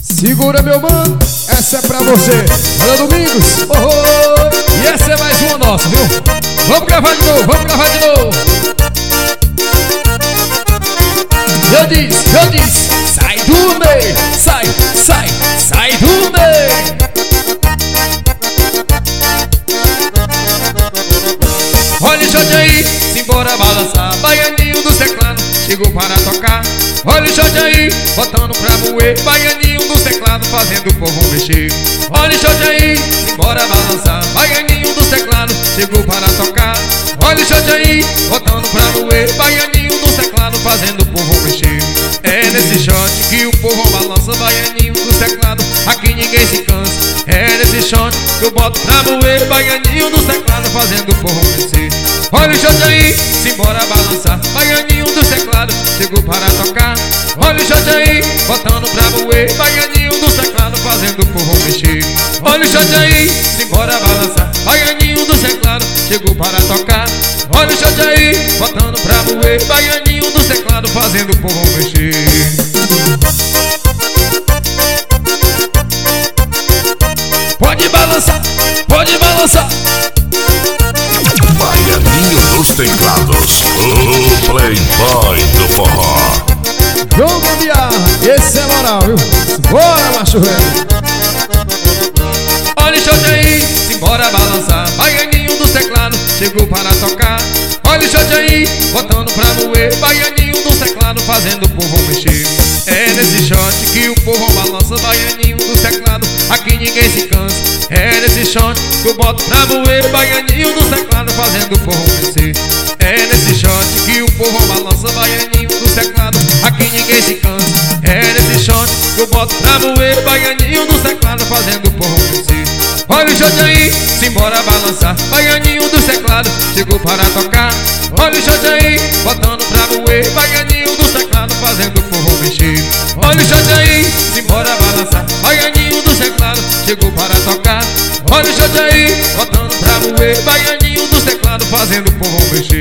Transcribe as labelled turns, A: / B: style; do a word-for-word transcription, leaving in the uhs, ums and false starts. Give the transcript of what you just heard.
A: Segura, meu mano, essa é pra você. Olha, Domingos, oh, oh. E essa é mais uma nossa, viu? Vamos gravar de novo, vamos gravar de novo. Eu disse, eu disse, sai do meio, sai, sai, sai do meio. Olha o shot aí, simbora balançar. Baianinho do teclado chegou para tocar. Olha o shot aí, botando pra moer. Baianinho do teclado fazendo o povo mexer. Olha o shot aí, simbora balançar. Baianinho do teclado chegou para tocar. Olha o shot aí, botando pra moer. Baianinho do teclado fazendo o povo mexer. É nesse shot que o povo balança. Baianinho do teclado, aqui ninguém se cansa. É nesse shot que eu boto pra moer. Baianinho do teclado fazendo o povo mexer. Olha o shot aí, simbora balançar. Baianinho do teclado chegou para tocar. Olha o shot aí, botando pra moer. Baianinho do teclado fazendo o povo mexer. Olha o shot aí, simbora balançar. Baianinho do teclado chegou para tocar. Olha o shot aí, botando pra moer. Baianinho do teclado fazendo o povo mexer. Pode balançar, pode balançar.
B: Baianinho dos teclados, o playboy do forró.
A: João Gambiarra, esse é moral, viu? Bora, macho velho.
C: Olha o shot aí, simbora balançar. Baianinho do teclado chegou para tocar. Olha o shot aí, botando pra moer. Baianinho do teclado fazendo o povo mexer. É nesse shot que o povo balança. Baianinho do teclado, aqui ninguém se cansa. É nesse shot que eu boto pra moer. Baianinho do teclado fazendo o povo mexer. É nesse shot que o povo balança. Baianinho do teclado, aqui ninguém se cansa. É nesse shot que eu boto pra moer. Baianinho do teclado fazendo o povo mexer. Olha o shot aí, simbora balançar. Baianinho do teclado chegou para tocar. Olha o shot aí, botando pra moer. Baianinho do teclado fazendo o povo mexer. Olha o shot aí, simbora balançar. Baianinho do teclado chegou para tocar. Olha o shot aí, botando pra moer. Baianinho do teclado fazendo o povo mexer.